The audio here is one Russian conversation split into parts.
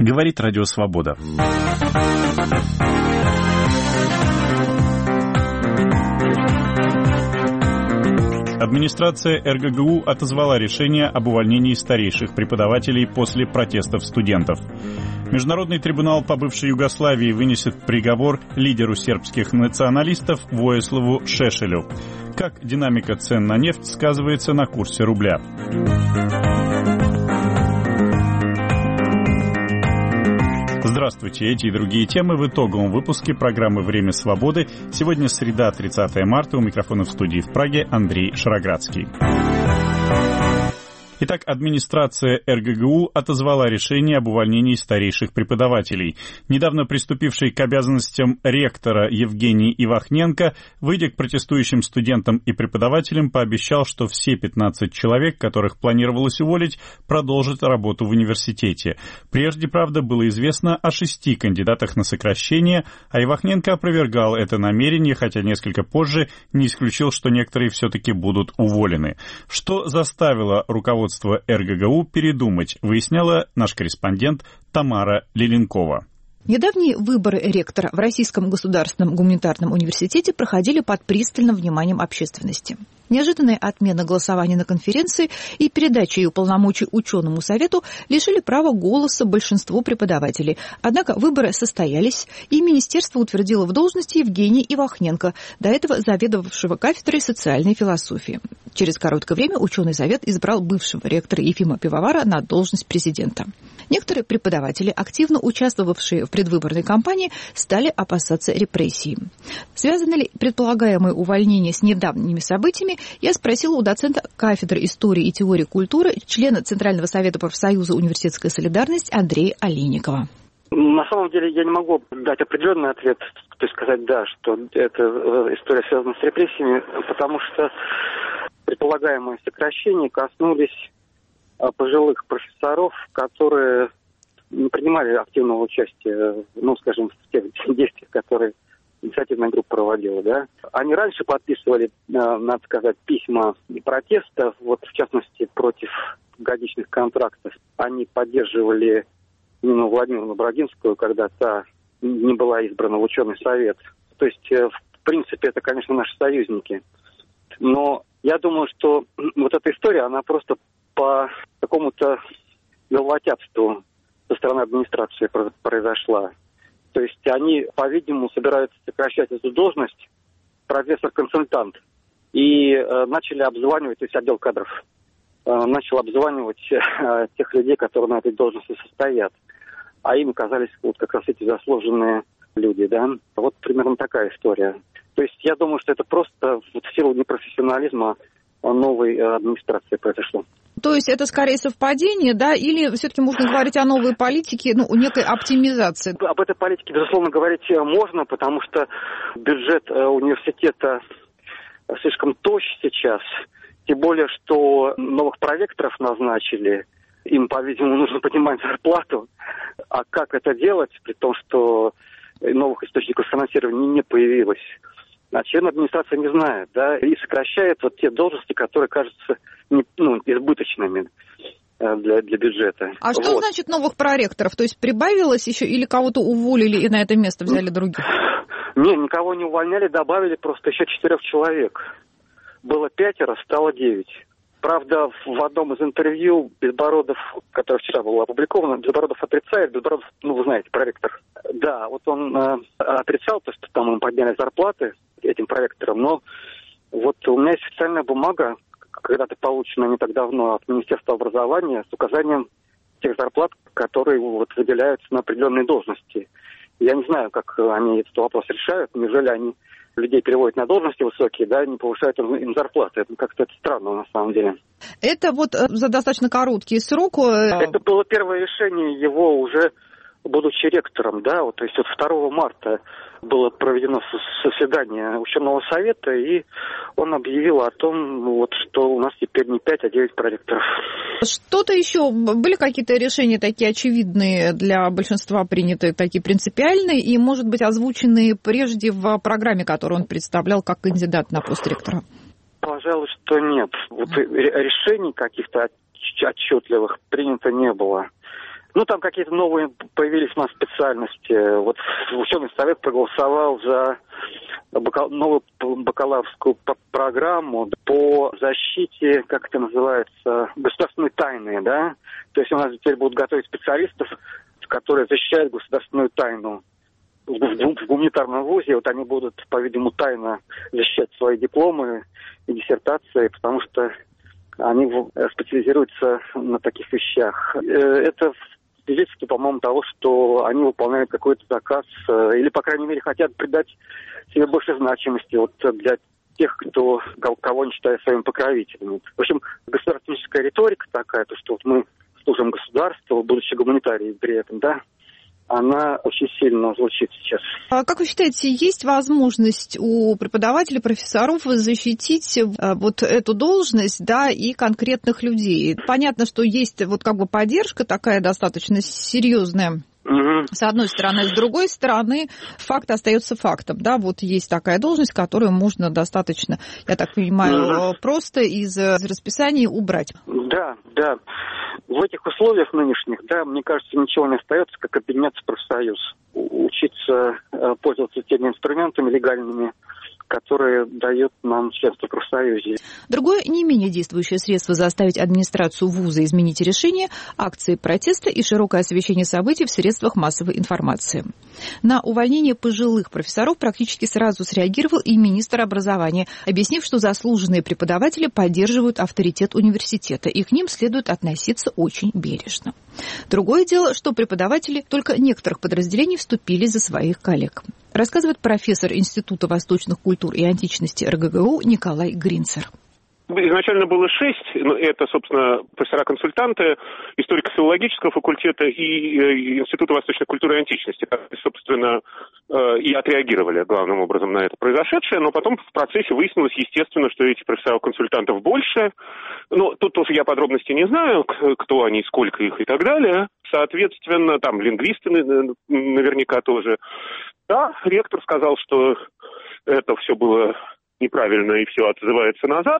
Говорит Радио Свобода. Администрация РГГУ отозвала решение об увольнении старейших преподавателей после протестов студентов. Международный трибунал по бывшей Югославии вынесет приговор лидеру сербских националистов Воиславу Шешелю. Как динамика цен на нефть сказывается на курсе рубля? Здравствуйте, эти и другие темы в итоговом выпуске программы «Время свободы». Сегодня среда, 30 марта. У микрофона в студии в Праге Андрей Шароградский. Итак, администрация РГГУ отозвала решение об увольнении старейших преподавателей. Недавно приступивший к обязанностям ректора Евгений Ивахненко, выйдя к протестующим студентам и преподавателям, пообещал, что все 15 человек, которых планировалось уволить, продолжат работу в университете. Прежде, правда, было известно о 6 кандидатах на сокращение, а Ивахненко опровергал это намерение, хотя несколько позже не исключил, что некоторые все-таки будут уволены. Что заставило руководство РГГУ передумать, выясняла наш корреспондент Тамара Леленкова. Недавние выборы ректора в Российском государственном гуманитарном университете проходили под пристальным вниманием общественности. Неожиданная отмена голосования на конференции и передача ее полномочий ученому совету лишили права голоса большинству преподавателей. Однако выборы состоялись, и министерство утвердило в должности Евгения Ивахненко, до этого заведовавшего кафедрой социальной философии. Через короткое время ученый совет избрал бывшего ректора Ефима Пивовара на должность президента. Некоторые преподаватели, активно участвовавшие в предвыборной кампании, стали опасаться репрессий. Связано ли предполагаемое увольнение с недавними событиями, я спросила у доцента кафедры истории и теории культуры, члена Центрального совета профсоюза «Университетская солидарность» Андрея Олейникова. На самом деле я не могу дать определенный ответ, то есть сказать, да, что эта история связана с репрессиями, потому что предполагаемые сокращения коснулись пожилых профессоров, которые не принимали активного участия, скажем, в тех действиях, которые инициативная группа проводила, да. Они раньше подписывали, надо сказать, письма протеста, вот в частности против годичных контрактов. Они поддерживали Нину Владимировну Брагинскую, когда та не была избрана в ученый совет. То есть, в принципе, это, конечно, наши союзники. Но я думаю, что вот эта история, она просто по какому-то головотяпству со стороны администрации произошла. То есть они, по-видимому, собираются сокращать эту должность, профессор-консультант, и начали обзванивать, то есть отдел кадров, начал обзванивать тех людей, которые на этой должности состоят. А им оказались вот как раз эти заслуженные люди, да. Вот примерно такая история. То есть я думаю, что это просто в силу непрофессионализма новой администрации произошло. То есть это скорее совпадение, да, или все-таки можно говорить о новой политике, некой оптимизации? Об этой политике, безусловно, говорить можно, потому что бюджет университета слишком тощ сейчас, тем более, что новых проректоров назначили, им, по-видимому, нужно поднимать зарплату, а как это делать, при том, что новых источников финансирования не появилось, член администрации не знает, да, и сокращает вот те должности, которые кажутся избыточными для бюджета. А что значит новых проректоров? То есть прибавилось еще или кого-то уволили и на это место взяли других? Нет, никого не увольняли, добавили просто еще 4 человек. Было 5, стало 9. Правда, в одном из интервью Безбородов, которое вчера было опубликовано, Безбородов отрицает, Безбородов, вы знаете, проректор. Да, вот он отрицал то, что там им подняли зарплаты этим проректорам, но вот у меня есть официальная бумага, когда-то полученная не так давно от Министерства образования, с указанием тех зарплат, которые выделяются на определенные должности. Я не знаю, как они этот вопрос решают, неужели они людей переводят на должности высокие, да, не повышают им зарплаты. Это как-то странно на самом деле. Это вот за достаточно короткий срок. Это было первое решение его уже будучи ректором, да, то есть 2 марта было проведено заседание ученого совета, и он объявил о том, что у нас теперь не 5, а 9 проректоров. Что-то еще? Были какие-то решения такие очевидные для большинства принятые, такие принципиальные, и, может быть, озвученные прежде в программе, которую он представлял как кандидат на пост ректора? Пожалуй, что нет. Решений каких-то отчетливых принято не было. Там какие-то новые появились у нас специальности. Вот ученый совет проголосовал за новую бакалаврскую программу по защите, как это называется, государственной тайны, да? То есть у нас теперь будут готовить специалистов, которые защищают государственную тайну. В гуманитарном вузе вот они будут, по-видимому, тайно защищать свои дипломы и диссертации, потому что они специализируются на таких вещах. Это свидетельство, по-моему, того, что они выполняют какой-то заказ или, по крайней мере, хотят придать себе больше значимости вот для тех, кого они считают своими покровителями. В общем, государственническая риторика такая, то, что вот мы служим государству, будучи гуманитарией при этом, да, она очень сильно звучит сейчас. А как вы считаете, есть возможность у преподавателей, профессоров защитить вот эту должность, да, и конкретных людей? Понятно, что есть вот как бы поддержка такая достаточно серьезная. С одной стороны, с другой стороны, факт остается фактом. Да, вот есть такая должность, которую можно достаточно, я так понимаю, просто из расписания убрать. Да. В этих условиях нынешних, да, мне кажется, ничего не остается, как объединяться в профсоюз. Учиться пользоваться теми инструментами легальными, которые дают нам членство в профсоюзе. Другое не менее действующее средство заставить администрацию вуза изменить решение – акции протеста и широкое освещение событий в средствах массовой информации. На увольнение пожилых профессоров практически сразу среагировал и министр образования, объяснив, что заслуженные преподаватели поддерживают авторитет университета, и к ним следует относиться очень бережно. Другое дело, что преподаватели только некоторых подразделений вступили за своих коллег. Рассказывает профессор Института восточных культур и античности РГГУ Николай Гринцер. Изначально было 6, это, собственно, профессора-консультанты историко-филологического факультета и Института восточной культуры и античности, которые, собственно, и отреагировали главным образом на это произошедшее, но потом в процессе выяснилось, естественно, что этих профессоров-консультантов больше. Но тут тоже я подробностей не знаю, кто они, сколько их и так далее. Соответственно, там лингвисты наверняка тоже. Да, ректор сказал, что это все было неправильно и все отзывается назад,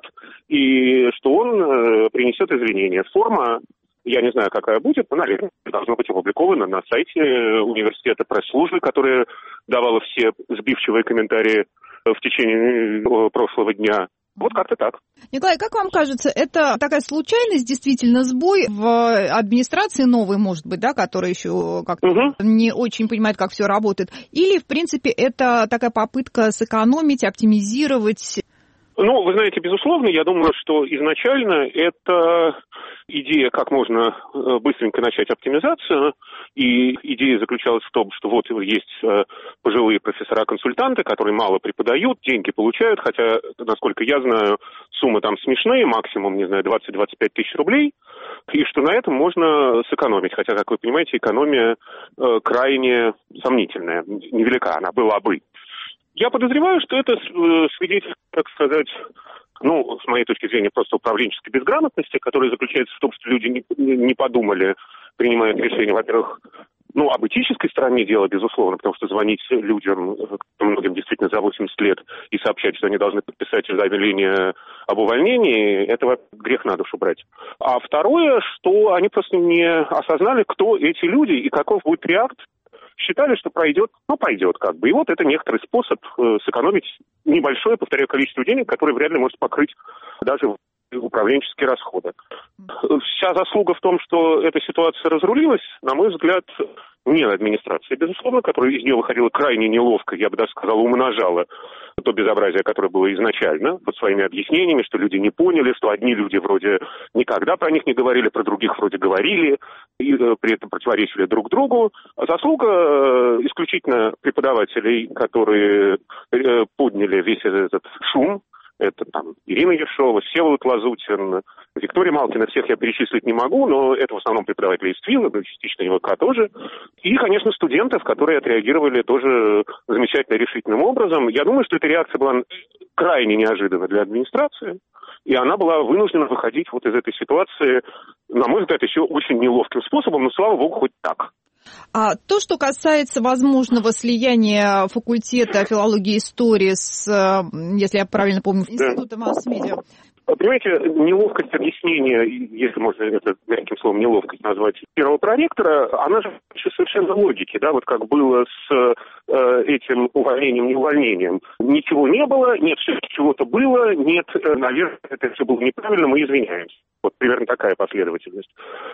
и что он принесет извинения. Форма, я не знаю, какая будет, но, наверное, должна быть опубликована на сайте университета пресс-службы, которая давала все сбивчивые комментарии в течение прошлого дня. Вот как-то так. Николай, как вам кажется, это такая случайность, действительно сбой в администрации новой, может быть, да, которая еще как-то не очень понимает, как все работает? Или, в принципе, это такая попытка сэкономить, оптимизировать? Ну, вы знаете, безусловно, я думаю, что изначально это идея, как можно быстренько начать оптимизацию, и идея заключалась в том, что вот есть пожилые профессора-консультанты, которые мало преподают, деньги получают, хотя, насколько я знаю, суммы там смешные, максимум, не знаю, 20-25 тысяч рублей, и что на этом можно сэкономить, хотя, как вы понимаете, экономия крайне сомнительная, невелика она была бы. Я подозреваю, что это свидетельство, так сказать, ну, с моей точки зрения, просто управленческой безграмотности, которая заключается в том, что люди не подумали, принимая решение, во-первых, ну, об этической стороне дела, безусловно, потому что звонить людям, многим действительно за 80 лет, и сообщать, что они должны подписать заявление об увольнении, это грех на душу брать. А второе, что они просто не осознали, кто эти люди и каков будет реакт. Считали, что пройдет, ну, пойдет как бы. И вот это некоторый способ сэкономить небольшое, повторяю, количество денег, которое вряд ли может покрыть даже управленческие расходы. Вся заслуга в том, что эта ситуация разрулилась, на мой взгляд, не администрации, безусловно, которая из нее выходила крайне неловко, я бы даже сказал, умножала то безобразие, которое было изначально, под своими объяснениями, что люди не поняли, что одни люди вроде никогда про них не говорили, про других вроде говорили, и при этом противоречили друг другу. Заслуга исключительно преподавателей, которые подняли весь этот шум. Это там Ирина Ершова, Всеволод Лазутин, Виктория Малкина, всех я перечислить не могу, но это в основном преподаватели из ТВИЛа, частично ИВК тоже. И, конечно, студентов, которые отреагировали тоже замечательно решительным образом. Я думаю, что эта реакция была крайне неожиданна для администрации, и она была вынуждена выходить вот из этой ситуации, на мой взгляд, еще очень неловким способом, но, слава богу, хоть так. А то, что касается возможного слияния факультета филологии и истории с, если я правильно помню, Институтом масс-медиа, Понимаете, неловкость объяснения, если можно это мягким словом неловкость назвать, первого проректора, она же совершенно логики, да, вот как было с этим увольнением, неувольнением. Ничего не было, нет, все-таки чего-то было, нет, наверное, это все было неправильно, мы извиняемся. Вот примерно такая последовательность.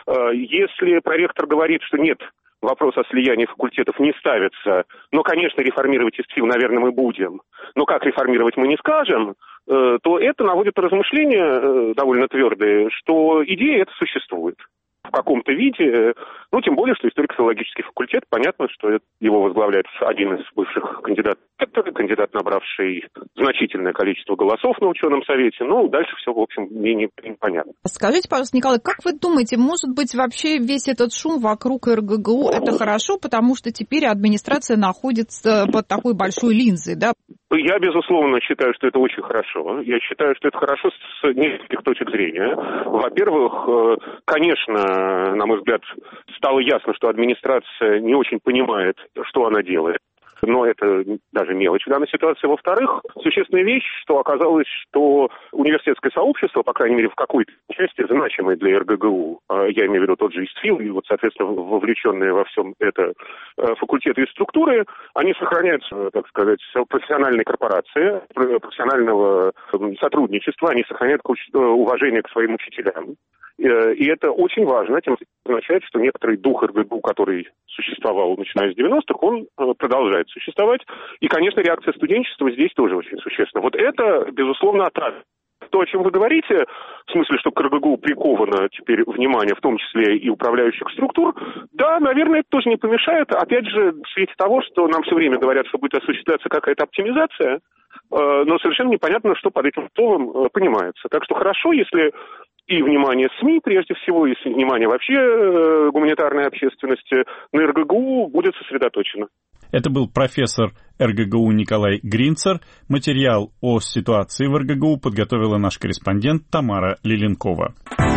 Если проректор говорит, что нет, вопрос о слиянии факультетов не ставится, но, конечно, реформировать ИСТФИ, наверное, мы будем, но как реформировать мы не скажем, то это наводит размышления довольно твердые, что идея эта существует в каком-то виде, ну, тем более, что историко-филологический факультет, понятно, что его возглавляет один из бывших кандидатов, кандидат, набравший значительное количество голосов на ученом совете, ну, дальше все, в общем, менее понятно. Скажите, пожалуйста, Николай, как вы думаете, может быть, вообще весь этот шум вокруг РГГУ это хорошо, потому что теперь администрация находится под такой большой линзой, да? Я, безусловно, считаю, что это очень хорошо. Я считаю, что это хорошо с нескольких точек зрения. Во-первых, конечно, на мой взгляд, стало ясно, что администрация не очень понимает, что она делает. Но это даже мелочь в данной ситуации. Во-вторых, существенная вещь, что оказалось, что университетское сообщество, по крайней мере, в какой-то части значимое для РГГУ, я имею в виду тот же ИСТФИЛ, и вот, соответственно, вовлеченные во всем это факультеты и структуры, они сохраняют, так сказать, профессиональной корпорации, профессионального сотрудничества, они сохраняют уважение к своим учителям. И это очень важно, тем означает, что некоторый дух РГГУ, который существовал начиная с 90-х, он продолжает существовать. И, конечно, реакция студенчества здесь тоже очень существенна. Вот это, безусловно, отрадно. То, о чем вы говорите, в смысле, что к РГГУ приковано теперь внимание, в том числе и управляющих структур, да, наверное, это тоже не помешает. Опять же, в свете того, что нам все время говорят, что будет осуществляться какая-то оптимизация, но совершенно непонятно, что под этим словом понимается. Так что хорошо, если и внимание СМИ, прежде всего, и внимание вообще гуманитарной общественности на РГГУ будет сосредоточено. Это был профессор РГГУ Николай Гринцер. Материал о ситуации в РГГУ подготовила наш корреспондент Тамара Лиленкова.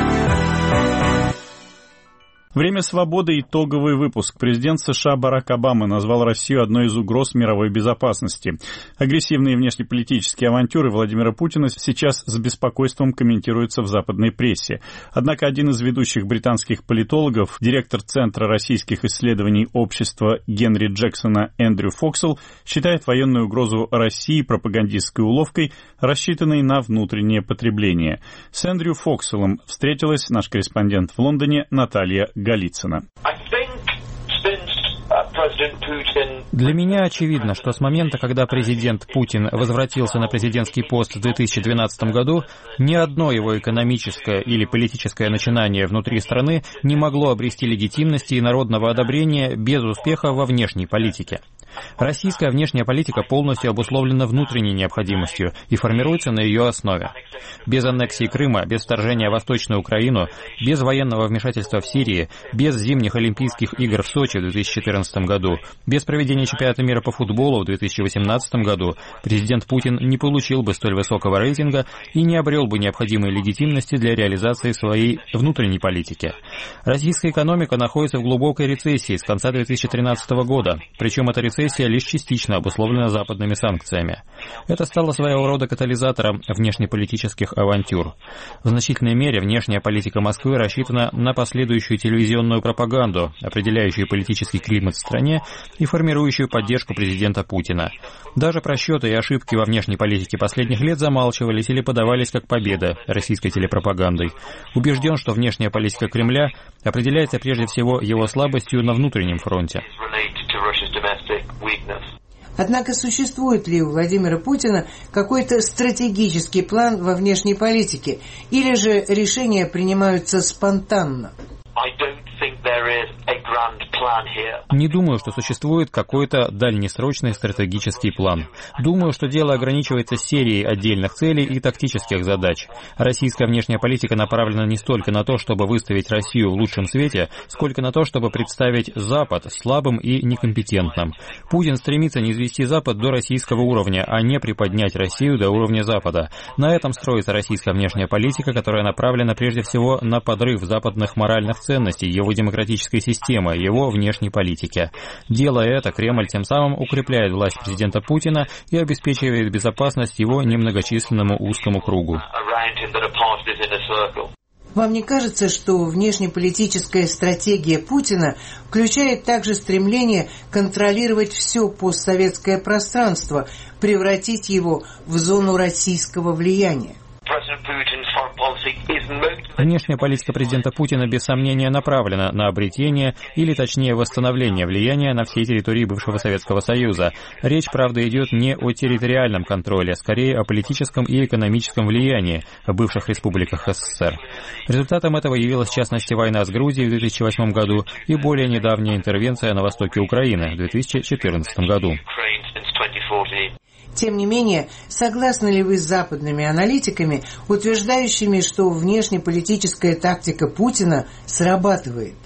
Время свободы. Итоговый выпуск. Президент США Барак Обама назвал Россию одной из угроз мировой безопасности. Агрессивные внешнеполитические авантюры Владимира Путина сейчас с беспокойством комментируются в западной прессе. Однако один из ведущих британских политологов, директор Центра российских исследований общества Генри Джексона Эндрю Фоксел, считает военную угрозу России пропагандистской уловкой, рассчитанной на внутреннее потребление. С Эндрю Фокселом встретилась наш корреспондент в Лондоне Наталья Голицына. Для меня очевидно, что с момента, когда президент Путин возвратился на президентский пост в 2012 году, ни одно его экономическое или политическое начинание внутри страны не могло обрести легитимности и народного одобрения без успеха во внешней политике. Российская внешняя политика полностью обусловлена внутренней необходимостью и формируется на ее основе. Без аннексии Крыма, без вторжения в Восточную Украину, без военного вмешательства в Сирии, без зимних Олимпийских игр в Сочи в 2014 году, без проведения чемпионата мира по футболу в 2018 году президент Путин не получил бы столь высокого рейтинга и не обрел бы необходимой легитимности для реализации своей внутренней политики. Российская экономика находится в глубокой рецессии с конца 2013 года, причем эта рецессия лишь частично обусловлена западными санкциями. Это стало своего рода катализатором внешнеполитических авантюр. В значительной мере внешняя политика Москвы рассчитана на последующую телевизионную пропаганду, определяющую политический климат в стране и формирующую поддержку президента Путина. Даже просчеты и ошибки во внешней политике последних лет замалчивались или подавались как победа российской телепропагандой. Убежден, что внешняя политика Кремля определяется прежде всего его слабостью на внутреннем фронте. Однако существует ли у Владимира Путина какой-то стратегический план во внешней политике, или же решения принимаются спонтанно? Не думаю, что существует какой-то дальнесрочный стратегический план. Думаю, что дело ограничивается серией отдельных целей и тактических задач. Российская внешняя политика направлена не столько на то, чтобы выставить Россию в лучшем свете, сколько на то, чтобы представить Запад слабым и некомпетентным. Путин стремится низвести Запад до российского уровня, а не приподнять Россию до уровня Запада. На этом строится российская внешняя политика, которая направлена прежде всего на подрыв западных моральных ценностей, его его демократической системы, его внешней политики. Делая это, Кремль тем самым укрепляет власть президента Путина и обеспечивает безопасность его немногочисленному узкому кругу. Вам не кажется, что внешнеполитическая стратегия Путина включает также стремление контролировать все постсоветское пространство, превратить его в зону российского влияния? Внешняя политика президента Путина без сомнения направлена на обретение, или точнее восстановление влияния на всей территории бывшего Советского Союза. Речь, правда, идет не о территориальном контроле, а скорее о политическом и экономическом влиянии в бывших республиках СССР. Результатом этого явилась, в частности, война с Грузией в 2008 году и более недавняя интервенция на востоке Украины в 2014 году. Тем не менее, согласны ли вы с западными аналитиками, утверждающими, что внешнеполитическая тактика Путина срабатывает?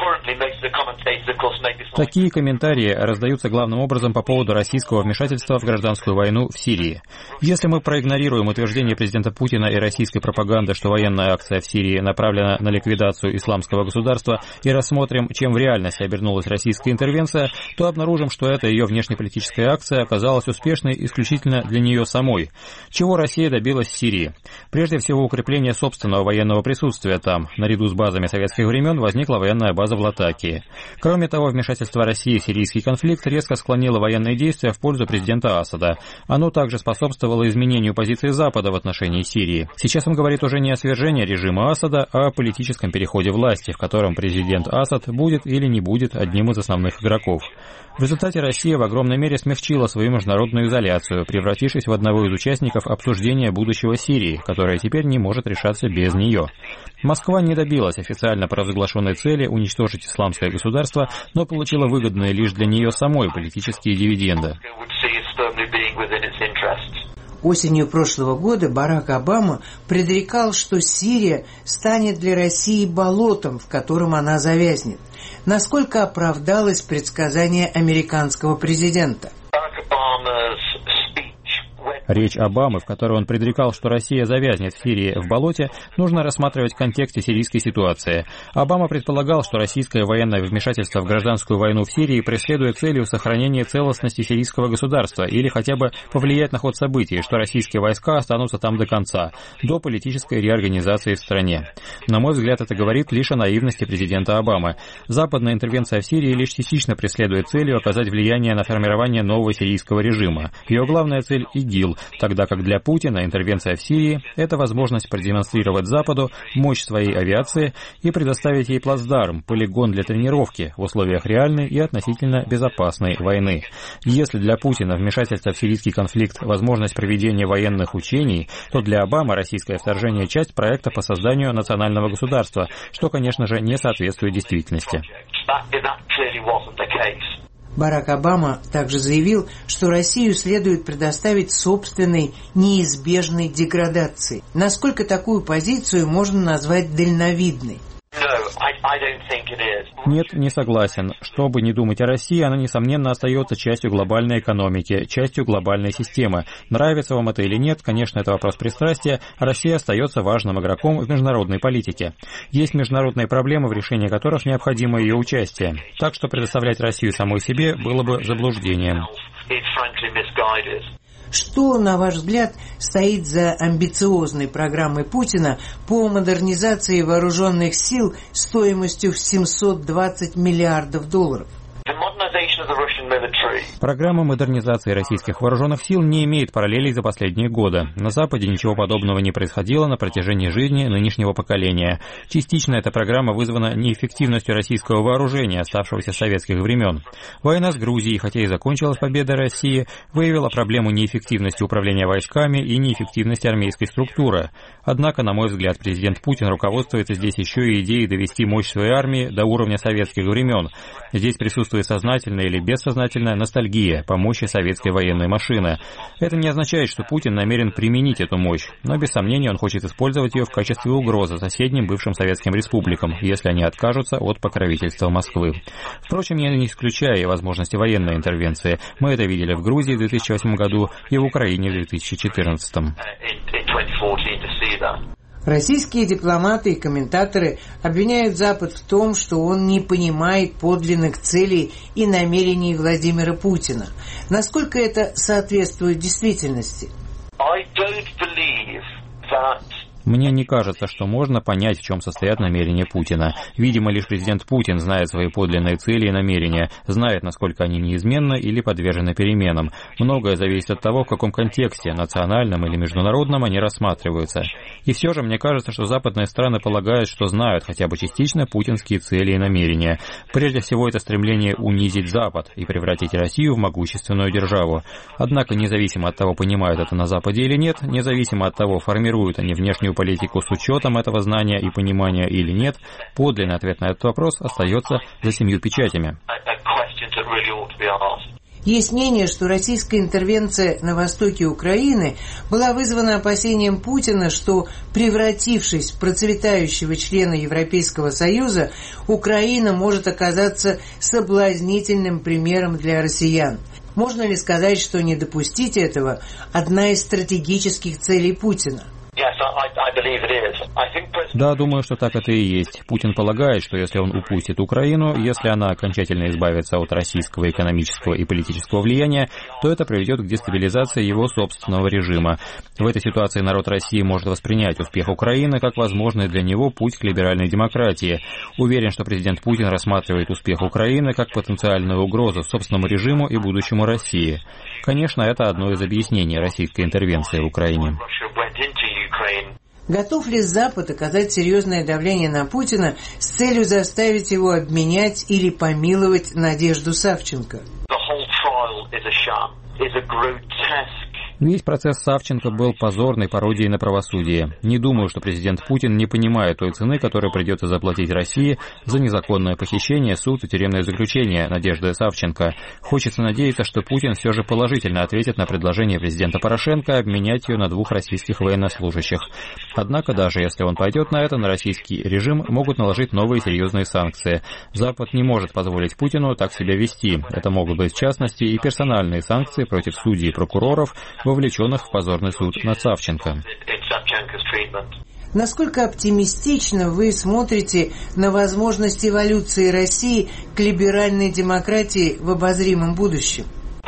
Такие комментарии раздаются главным образом по поводу российского вмешательства в гражданскую войну в Сирии. Если мы проигнорируем утверждение президента Путина и российской пропаганды, что военная акция в Сирии направлена на ликвидацию исламского государства, и рассмотрим, чем в реальности обернулась российская интервенция, то обнаружим, что эта ее внешнеполитическая акция оказалась успешной исключительно для нее самой. Чего Россия добилась в Сирии? Прежде всего, укрепление собственного военного присутствия там. Наряду с базами советских времен возникла военная база в Латакии. Кроме того, вмешательство России в сирийский конфликт резко склонило военные действия в пользу президента Асада. Оно также способствовало изменению позиции Запада в отношении Сирии. Сейчас он говорит уже не о свержении режима Асада, а о политическом переходе власти, в котором президент Асад будет или не будет одним из основных игроков. В результате Россия в огромной мере смягчила свою международную изоляцию, превратившись в одного из участников обсуждения будущего Сирии, которое теперь не может решаться без нее. Москва не добилась официально провозглашенной цели уничтожить исламское государство, но получила выгодные лишь для нее самой политические дивиденды. Осенью прошлого года Барак Обама предрекал, что Сирия станет для России болотом, в котором она завязнет. Насколько оправдалось предсказание американского президента? Речь Обамы, в которой он предрекал, что Россия завязнет в Сирии в болоте, нужно рассматривать в контексте сирийской ситуации. Обама предполагал, что российское военное вмешательство в гражданскую войну в Сирии преследует целью сохранения целостности сирийского государства или хотя бы повлиять на ход событий, что российские войска останутся там до конца, до политической реорганизации в стране. На мой взгляд, это говорит лишь о наивности президента Обамы. Западная интервенция в Сирии лишь частично преследует целью оказать влияние на формирование нового сирийского режима. Ее главная цель – ИГИЛ, тогда как для Путина интервенция в Сирии – это возможность продемонстрировать Западу мощь своей авиации и предоставить ей плацдарм, полигон для тренировки в условиях реальной и относительно безопасной войны. Если для Путина вмешательство в сирийский конфликт – возможность проведения военных учений, то для Обамы российское вторжение – часть проекта по созданию национального государства, что, конечно же, не соответствует действительности. Барак Обама также заявил, что Россию следует предоставить собственной неизбежной деградации. Насколько такую позицию можно назвать дальновидной? Нет, не согласен. Что бы ни думать о России, она, несомненно, остается частью глобальной экономики, частью глобальной системы. Нравится вам это или нет, конечно, это вопрос пристрастия, Россия остается важным игроком в международной политике. Есть международные проблемы, в решении которых необходимо ее участие. Так что предоставлять Россию самой себе было бы заблуждением. Что, на ваш взгляд, стоит за амбициозной программой Путина по модернизации вооруженных сил стоимостью в $720 миллиардов? Программа модернизации российских вооруженных сил не имеет параллелей за последние годы. На Западе ничего подобного не происходило на протяжении жизни нынешнего поколения. Частично эта программа вызвана неэффективностью российского вооружения, оставшегося с советских времен. Война с Грузией, хотя и закончилась победой России, выявила проблему неэффективности управления войсками и неэффективности армейской структуры. Однако, на мой взгляд, президент Путин руководствуется здесь еще и идеей довести мощь своей армии до уровня советских времен. Здесь присутствует сознательная или бессознательная ностальгия по мощи советской военной машины. Это не означает, что Путин намерен применить эту мощь, но без сомнения он хочет использовать ее в качестве угрозы соседним бывшим советским республикам, если они откажутся от покровительства Москвы. Впрочем, я не исключаю и возможности военной интервенции. Мы это видели в Грузии в 2008 году и в Украине в 2014. Российские дипломаты и комментаторы обвиняют Запад в том, что он не понимает подлинных целей и намерений Владимира Путина. Насколько это соответствует действительности? Мне не кажется, что можно понять, в чем состоят намерения Путина. Видимо, лишь президент Путин знает свои подлинные цели и намерения, знает, насколько они неизменны или подвержены переменам. Многое зависит от того, в каком контексте, национальном или международном, они рассматриваются. И все же мне кажется, что западные страны полагают, что знают хотя бы частично путинские цели и намерения. Прежде всего, это стремление унизить Запад и превратить Россию в могущественную державу. Однако, независимо от того, понимают это на Западе или нет, независимо от того, формируют они внешнюю политику с учетом этого знания и понимания или нет, подлинный ответ на этот вопрос остается за 7 печатями. Есть мнение, что российская интервенция на востоке Украины была вызвана опасением Путина, что, превратившись в процветающего члена Европейского Союза, Украина может оказаться соблазнительным примером для россиян. Можно ли сказать, что не допустить этого – одна из стратегических целей Путина? Да, думаю, что так это и есть. Путин полагает, что если он упустит Украину, если она окончательно избавится от российского экономического и политического влияния, то это приведет к дестабилизации его собственного режима. В этой ситуации народ России может воспринять успех Украины как возможный для него путь к либеральной демократии. Уверен, что президент Путин рассматривает успех Украины как потенциальную угрозу собственному режиму и будущему России. Конечно, это одно из объяснений российской интервенции в Украине. Готов ли Запад оказать серьезное давление на Путина с целью заставить его обменять или помиловать Надежду Савченко? Весь процесс Савченко был позорной пародией на правосудие. Не думаю, что президент Путин не понимает той цены, которую придется заплатить России за незаконное похищение, суд и тюремное заключение Надежды Савченко. Хочется надеяться, что Путин все же положительно ответит на предложение президента Порошенко обменять ее на 2 российских военнослужащих. Однако, даже если он пойдет на это, на российский режим могут наложить новые серьезные санкции. Запад не может позволить Путину так себя вести. Это могут быть, в частности, и персональные санкции против судей и прокуроров, вовлеченных в позорный суд над Савченко. Насколько оптимистично вы смотрите на возможность эволюции России к либеральной демократии в обозримом будущем?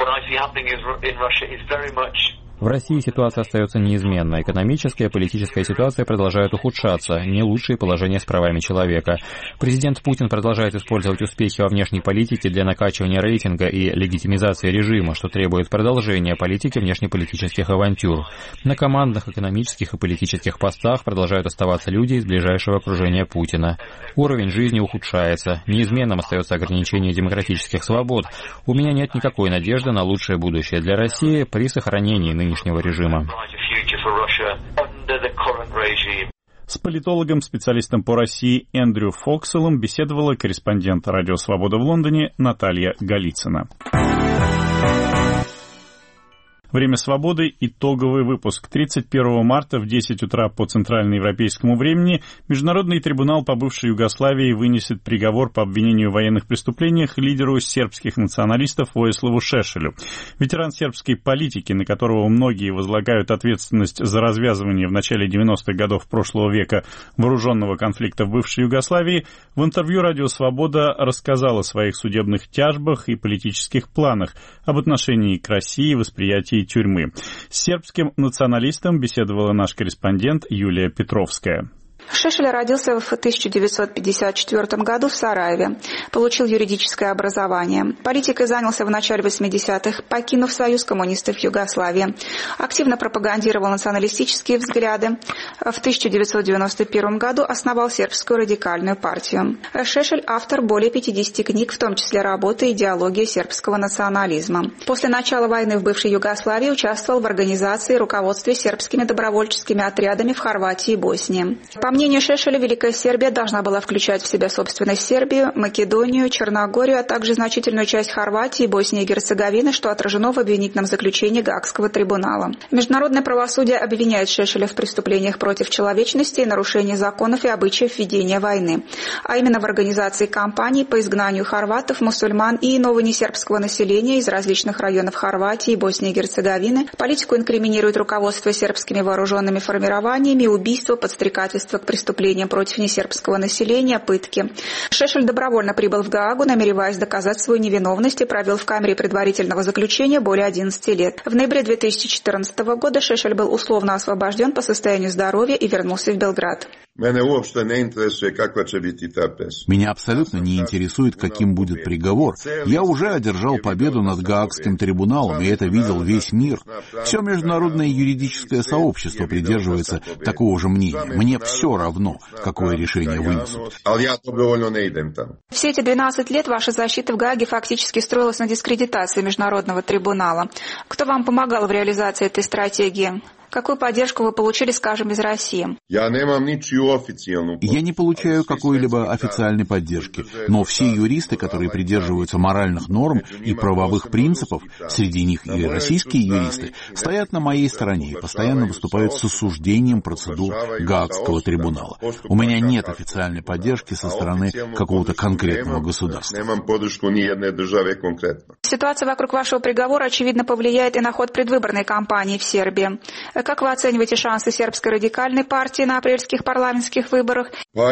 В России ситуация остается неизменной. Экономическая и политическая ситуация продолжают ухудшаться, не лучшее положение с правами человека. Президент Путин продолжает использовать успехи во внешней политике для накачивания рейтинга и легитимизации режима, что требует продолжения политики внешнеполитических авантюр. На командных, экономических и политических постах продолжают оставаться люди из ближайшего окружения Путина. Уровень жизни ухудшается, неизменным остается ограничение демократических свобод. У меня нет никакой надежды на лучшее будущее для России при сохранении нынешнего режима. С политологом, специалистом по России Эндрю Фокселом беседовала корреспондент «Радио Свобода» в Лондоне Наталья Голицына. Время свободы. Итоговый выпуск. 31 марта в 10 утра по центральноевропейскому времени Международный трибунал по бывшей Югославии вынесет приговор по обвинению в военных преступлениях лидеру сербских националистов Воиславу Шешелю. Ветеран сербской политики, на которого многие возлагают ответственность за развязывание в начале 90-х годов прошлого века вооруженного конфликта в бывшей Югославии, в интервью «Радио Свобода» рассказал о своих судебных тяжбах и политических планах, об отношении к России и восприятии тюрьмы. С сербским националистом беседовала наш корреспондент Юлия Петровская. Шешель родился в 1954 году в Сараеве. Получил юридическое образование. Политикой занялся в начале 80-х, покинув Союз коммунистов Югославии. Активно пропагандировал националистические взгляды. В 1991 году основал сербскую радикальную партию. Шешель – автор более 50 книг, в том числе работы «Идеология сербского национализма». После начала войны в бывшей Югославии участвовал в организации и руководстве сербскими добровольческими отрядами в Хорватии и Боснии. По мнению Шешеля, Великая Сербия должна была включать в себя собственность Сербию, Македонию, Черногорию, а также значительную часть Хорватии, Боснии и Герцеговины, что отражено в обвинительном заключении Гаагского трибунала. Международное правосудие обвиняет Шешеля в преступлениях против человечности и нарушении законов и обычаев ведения войны, а именно в организации кампаний по изгнанию хорватов, мусульман и иного несербского населения из различных районов Хорватии, Боснии и Герцеговины. Политику инкриминирует руководство сербскими вооруженными формированиями, убийство, подстрекательство к преступлениям против несербского населения, пытки. Шешель добровольно прибыл в Гаагу, намереваясь доказать свою невиновность, и провел в камере предварительного заключения более 11 лет. В ноябре 2014 года Шешель был условно освобожден по состоянию здоровья и вернулся в Белград. Меня абсолютно не интересует, каким будет приговор. Я уже одержал победу над Гаагским трибуналом, и это видел весь мир. Все международное юридическое сообщество придерживается такого же мнения. Мне все равно, какое решение вынесут. Все эти 12 лет ваша защита в Гааге фактически строилась на дискредитации Международного трибунала. Кто вам помогал в реализации этой стратегии? Какую поддержку вы получили, скажем, из России? Я не получаю какой-либо официальной поддержки, но все юристы, которые придерживаются моральных норм и правовых принципов, среди них и российские юристы, стоят на моей стороне и постоянно выступают с осуждением процедур Гаагского трибунала. У меня нет официальной поддержки со стороны какого-то конкретного государства. Ситуация вокруг вашего приговора, очевидно, повлияет и на ход предвыборной кампании в Сербии. Как вы оцениваете шансы сербской радикальной партии на апрельских парламентских выборах? Я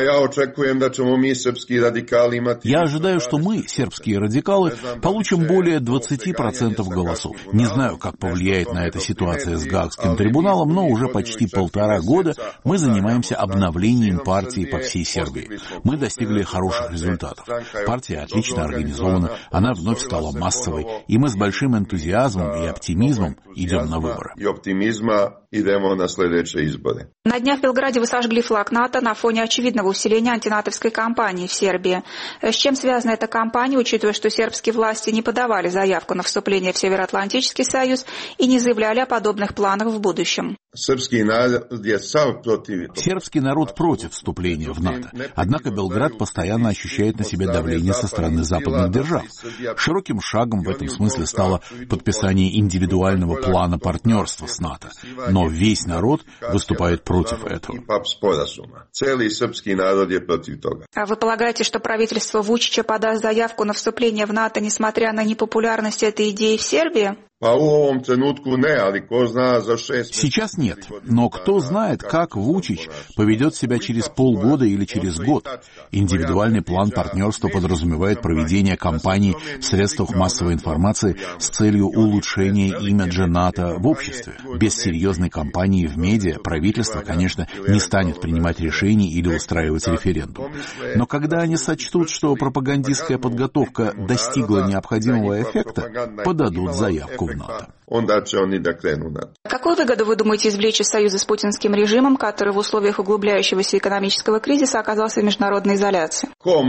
ожидаю, что мы, сербские радикалы, получим более 20% голосов. Не знаю, как повлияет на это ситуация с Гаагским трибуналом, но уже почти 1,5 года мы занимаемся обновлением партии по всей Сербии. Мы достигли хороших результатов. Партия отлично организована, она вновь стала массовой, и мы с большим энтузиазмом и оптимизмом идем на выборы. На днях в Белграде вы сожгли флаг НАТО на фоне очевидного усиления антинатовской кампании в Сербии. С чем связана эта кампания, учитывая, что сербские власти не подавали заявку на вступление в Североатлантический союз и не заявляли о подобных планах в будущем? Сербский народ против вступления в НАТО. Однако Белград постоянно ощущает на себя давление со стороны западных держав. Широким шагом в этом смысле стало подписание индивидуального плана партнерства с НАТО. Но весь народ выступает против этого. А вы полагаете, что правительство Вучича подаст заявку на вступление в НАТО, несмотря на непопулярность этой идеи в Сербии? Сейчас нет, но кто знает, как Вучич поведет себя через полгода или через год. Индивидуальный план партнерства подразумевает проведение кампаний в средствах массовой информации с целью улучшения имиджа НАТО в обществе. Без серьезной кампании в медиа правительство, конечно, не станет принимать решений или устраивать референдум. Но когда они сочтут, что пропагандистская подготовка достигла необходимого эффекта, подадут заявку в НАТО. Какую выгоду вы думаете извлечь из союза с путинским режимом, который в условиях углубляющегося экономического кризиса оказался в международной изоляции?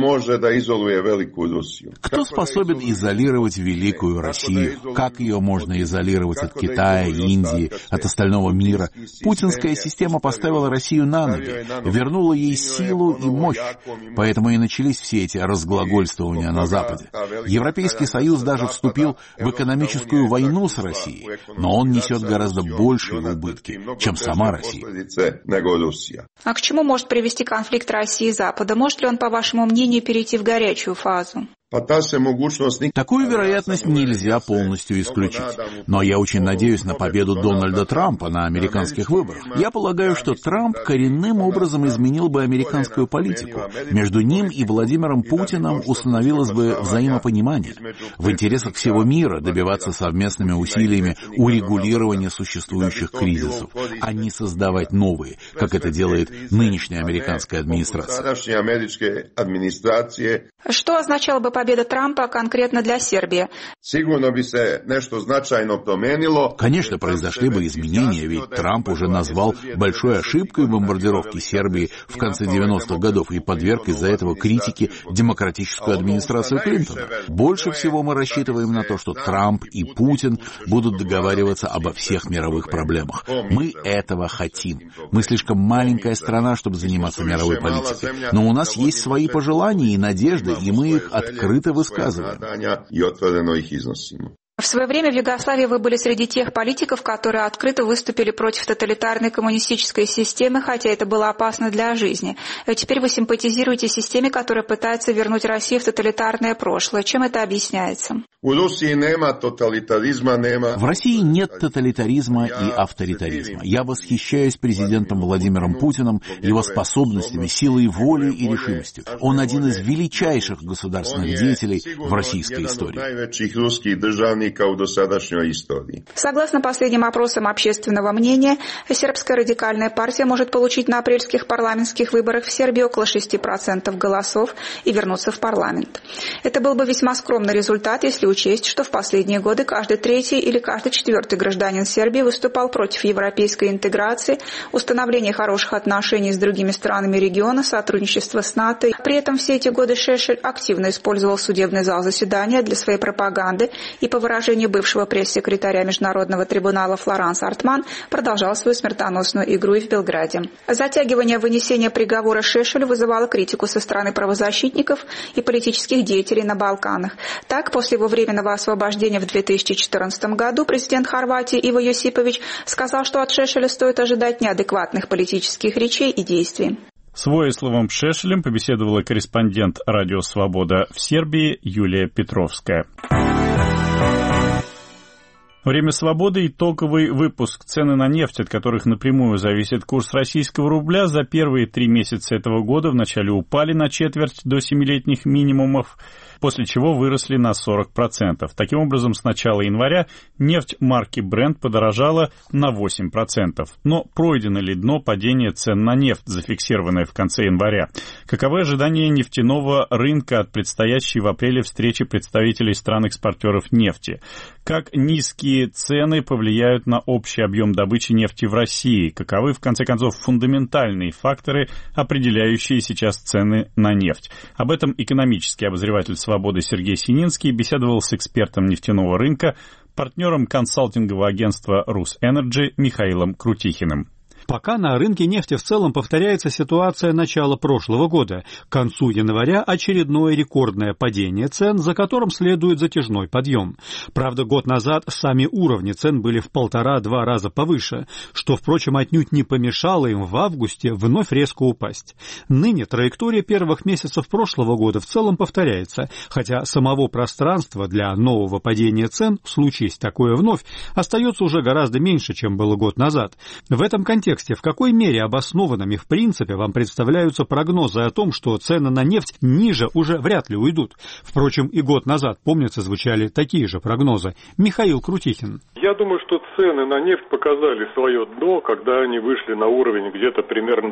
Кто способен изолировать великую Россию? Как ее можно изолировать от Китая, Индии, от остального мира? Путинская система поставила Россию на ноги, вернула ей силу и мощь. Поэтому и начались все эти разглагольствования на Западе. Европейский Союз даже вступил в экономическую войну с Россией, но он несет гораздо большие убытки, чем сама Россия. А к чему может привести конфликт России и Запада? Может ли он, по вашему мнению, перейти в горячую фазу? Такую вероятность нельзя полностью исключить. Но я очень надеюсь на победу Дональда Трампа на американских выборах. Я полагаю, что Трамп коренным образом изменил бы американскую политику. Между ним и Владимиром Путиным установилось бы взаимопонимание. В интересах всего мира добиваться совместными усилиями урегулирования существующих кризисов, а не создавать новые, как это делает нынешняя американская администрация. Что означало бы победа победа Трампа конкретно для Сербии? Конечно, произошли бы изменения, ведь Трамп уже назвал большой ошибкой бомбардировки Сербии в конце 90-х годов и подверг из-за этого критике демократическую администрацию Клинтона. Больше всего мы рассчитываем на то, что Трамп и Путин будут договариваться обо всех мировых проблемах. Мы этого хотим. Мы слишком маленькая страна, чтобы заниматься мировой политикой. Но у нас есть свои пожелания и надежды, и мы их открыто высказываем. В свое время в Югославии вы были среди тех политиков, которые открыто выступили против тоталитарной коммунистической системы, хотя это было опасно для жизни. И теперь вы симпатизируете системе, которая пытается вернуть Россию в тоталитарное прошлое. Чем это объясняется? В России нет тоталитаризма и авторитаризма. Я восхищаюсь президентом Владимиром Путиным, его способностями, силой воли и решимостью. Он один из величайших государственных деятелей в российской истории. Согласно последним опросам общественного мнения, сербская радикальная партия может получить на апрельских парламентских выборах в Сербии около 6% голосов и вернуться в парламент. Это был бы весьма скромный результат, если учесть, что в последние годы каждый третий или каждый четвертый гражданин Сербии выступал против европейской интеграции, установления хороших отношений с другими странами региона, сотрудничества с НАТО. При этом все эти годы Шешель активно использовал судебный зал заседания для своей пропаганды и, по выражению бывшего пресс-секретаря Международного трибунала Флоранс Артман, продолжал свою смертоносную игру и в Белграде. Затягивание вынесения приговора Шешелю вызывало критику со стороны правозащитников и политических деятелей на Балканах. Так, после его временного освобождения в 2014 году президент Хорватии Иво Йосипович сказал, что от Шешеля стоит ожидать неадекватных политических речей и действий. С Воисловым Шешелем побеседовала корреспондент «Радио Свобода» в Сербии Юлия Петровская. Время свободы. Итоговый выпуск. Цены на нефть, от которых напрямую зависит курс российского рубля, за первые 3 месяца этого года вначале упали на четверть до 7-летних минимумов, после чего выросли на 40%. Таким образом, с начала января нефть марки Brent подорожала на 8%. Но пройдено ли дно падения цен на нефть, зафиксированное в конце января? Каковы ожидания нефтяного рынка от предстоящей в апреле встречи представителей стран-экспортеров нефти? Как низкие цены повлияют на общий объем добычи нефти в России? Каковы, в конце концов, фундаментальные факторы, определяющие сейчас цены на нефть? Об этом экономический обозреватель «Свободы» Сергей Сининский беседовал с экспертом нефтяного рынка, партнером консалтингового агентства «Русэнерджи» Михаилом Крутихиным. Пока на рынке нефти в целом повторяется ситуация начала прошлого года. К концу января очередное рекордное падение цен, за которым следует затяжной подъем. Правда, год назад сами уровни цен были в 1,5-2 раза повыше, что, впрочем, отнюдь не помешало им в августе вновь резко упасть. Ныне траектория первых месяцев прошлого года в целом повторяется, хотя самого пространства для нового падения цен, случись такое вновь, остается уже гораздо меньше, чем было год назад. В этом контексте в какой мере обоснованными в принципе вам представляются прогнозы о том, что цены на нефть ниже уже вряд ли уйдут? Впрочем, и год назад, помнится, звучали такие же прогнозы. Михаил Крутихин. Я думаю, что цены на нефть показали свое дно, когда они вышли на уровень где-то примерно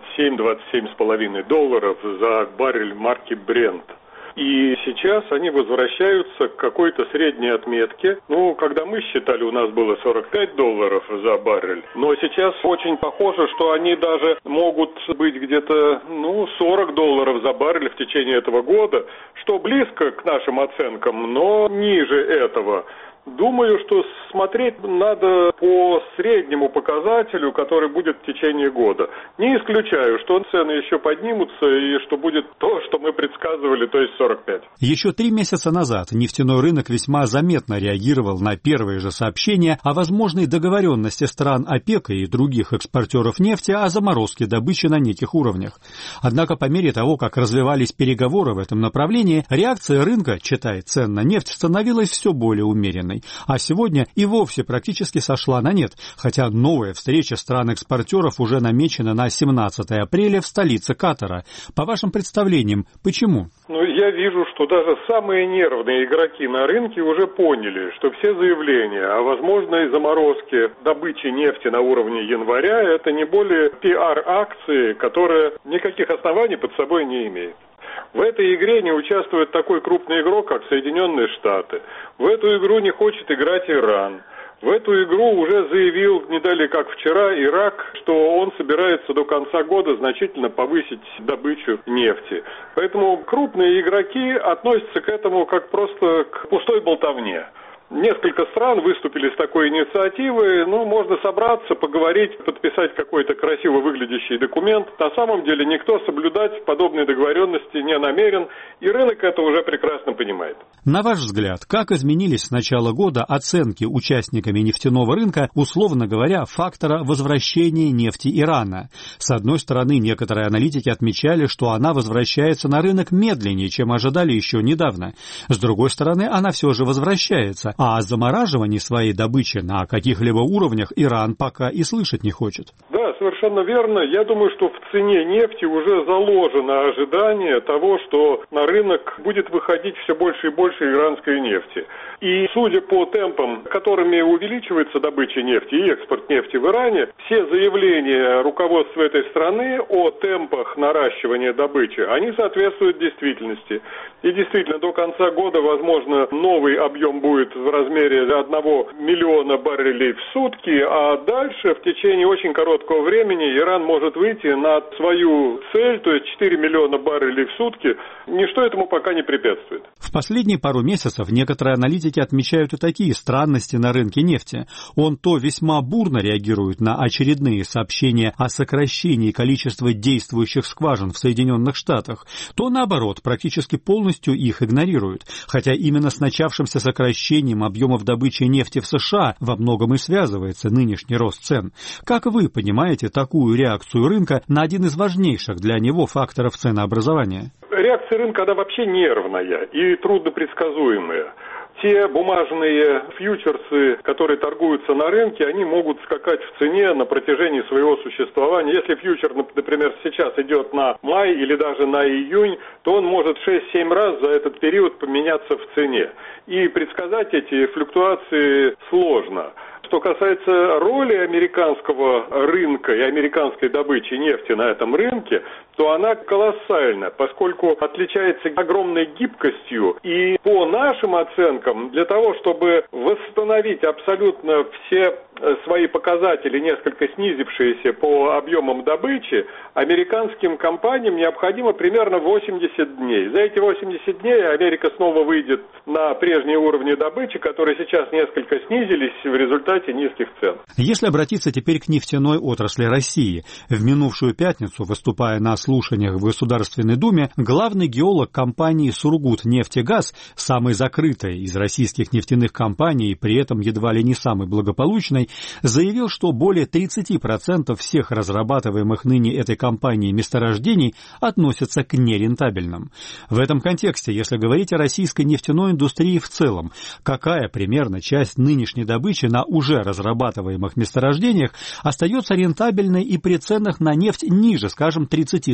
$27-27,5 за баррель марки Brent. И сейчас они возвращаются к какой-то средней отметке. Когда мы считали, у нас было $45 за баррель. Но сейчас очень похоже, что они даже могут быть где-то, $40 за баррель в течение этого года, что близко к нашим оценкам, но ниже этого. Думаю, что смотреть надо по среднему показателю, который будет в течение года. Не исключаю, что цены еще поднимутся и что будет то, что мы предсказывали, то есть 45. Еще 3 месяца назад нефтяной рынок весьма заметно реагировал на первые же сообщения о возможной договоренности стран ОПЕК и других экспортеров нефти о заморозке добычи на неких уровнях. Однако по мере того, как развивались переговоры в этом направлении, реакция рынка, читая цен на нефть, становилась все более умеренной. А сегодня и вовсе практически сошла на нет, хотя новая встреча стран-экспортеров уже намечена на 17 апреля в столице Катара. По вашим представлениям, почему? Я вижу, что даже самые нервные игроки на рынке уже поняли, что все заявления о возможной заморозке добычи нефти на уровне января – это не более пиар-акции, которая никаких оснований под собой не имеет. В этой игре не участвует такой крупный игрок, как Соединенные Штаты. В эту игру не хочет играть Иран. В эту игру уже заявил, не далее как вчера, Ирак, что он собирается до конца года значительно повысить добычу нефти. Поэтому крупные игроки относятся к этому как просто к пустой болтовне. Несколько стран выступили с такой инициативой, можно собраться, поговорить, подписать какой-то красиво выглядящий документ. На самом деле никто соблюдать подобные договоренности не намерен, и рынок это уже прекрасно понимает. На ваш взгляд, как изменились с начала года оценки участниками нефтяного рынка, условно говоря, фактора возвращения нефти Ирана? С одной стороны, некоторые аналитики отмечали, что она возвращается на рынок медленнее, чем ожидали еще недавно. С другой стороны, она все же возвращается. А о замораживании своей добычи на каких-либо уровнях Иран пока и слышать не хочет. Да, совершенно верно. Я думаю, что в цене нефти уже заложено ожидание того, что на рынок будет выходить все больше и больше иранской нефти. И судя по темпам, которыми увеличивается добыча нефти и экспорт нефти в Иране, все заявления руководства этой страны о темпах наращивания добычи, они соответствуют действительности. И действительно, до конца года, возможно, новый объем будет в размере 1 миллиона баррелей в сутки, а дальше в течение очень короткого времени Иран может выйти на свою цель, то есть 4 миллиона баррелей в сутки. Ничто этому пока не препятствует. В последние пару месяцев некоторые аналитики отмечают и такие странности на рынке нефти. Он то весьма бурно реагирует на очередные сообщения о сокращении количества действующих скважин в Соединенных Штатах, то наоборот, практически полностью их игнорирует. Хотя именно с начавшимся сокращением объемов добычи нефти в США во многом и связывается нынешний рост цен. Как вы понимаете такую реакцию рынка на один из важнейших для него факторов ценообразования? Реакция рынка, она вообще нервная и труднопредсказуемая. Те бумажные фьючерсы, которые торгуются на рынке, они могут скакать в цене на протяжении своего существования. Если фьючер, например, сейчас идет на май или даже на июнь, то он может 6-7 раз за этот период поменяться в цене. И предсказать эти флюктуации сложно. Что касается роли американского рынка и американской добычи нефти на этом рынке, то она колоссальна, поскольку отличается огромной гибкостью. И по нашим оценкам, для того, чтобы восстановить абсолютно все свои показатели, несколько снизившиеся по объемам добычи, американским компаниям необходимо примерно 80 дней. За эти 80 дней Америка снова выйдет на прежние уровни добычи, которые сейчас несколько снизились в результате низких цен. Если обратиться теперь к нефтяной отрасли России, в минувшую пятницу, выступая на слушаниях в Государственной Думе, главный геолог компании «Сургутнефтегаз», самой закрытой из российских нефтяных компаний и при этом едва ли не самой благополучной, заявил, что более 30% всех разрабатываемых ныне этой компанией месторождений относятся к нерентабельным. В этом контексте, если говорить о российской нефтяной индустрии в целом, какая примерно часть нынешней добычи на уже разрабатываемых месторождениях остается рентабельной и при ценах на нефть ниже, скажем, $30?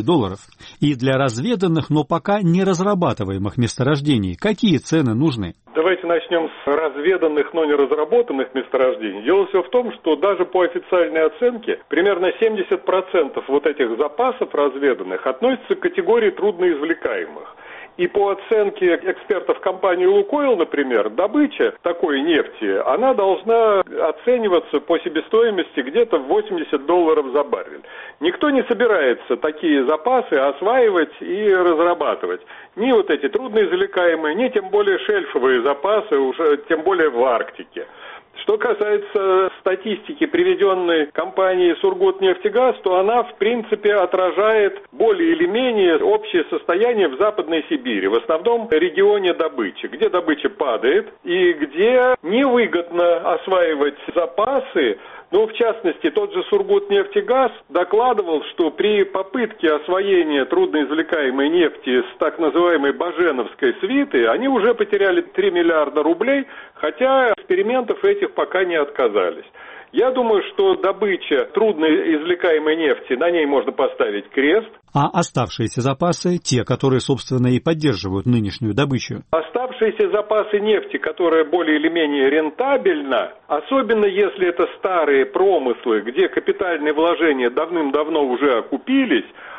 И для разведанных, но пока не разрабатываемых месторождений какие цены нужны? Давайте начнем с разведанных, но не разработанных месторождений. Дело все в том, что даже по официальной оценке примерно 70% вот этих запасов разведанных относятся к категории трудноизвлекаемых. И по оценке экспертов компании «Лукойл», например, добыча такой нефти, она должна оцениваться по себестоимости где-то в $80 за баррель. Никто не собирается такие запасы осваивать и разрабатывать. Ни вот эти трудноизвлекаемые, ни тем более шельфовые запасы, уже тем более в Арктике. Что касается статистики, приведенной компанией «Сургутнефтегаз», то она, в принципе, отражает более или менее общее состояние в Западной Сибири, в основном в регионе добычи, где добыча падает и где невыгодно осваивать запасы. В частности, тот же «Сургутнефтегаз» докладывал, что при попытке освоения трудноизвлекаемой нефти с так называемой Баженовской свиты они уже потеряли 3 миллиарда рублей, хотя экспериментов этих пока не отказались. Я думаю, что добыча трудноизвлекаемой нефти, на ней можно поставить крест. А оставшиеся запасы, те, которые, собственно, и поддерживают нынешнюю добычу? Оставшиеся запасы нефти, которая более или менее рентабельна, особенно если это старые промыслы, где капитальные вложения давным-давно уже окупились,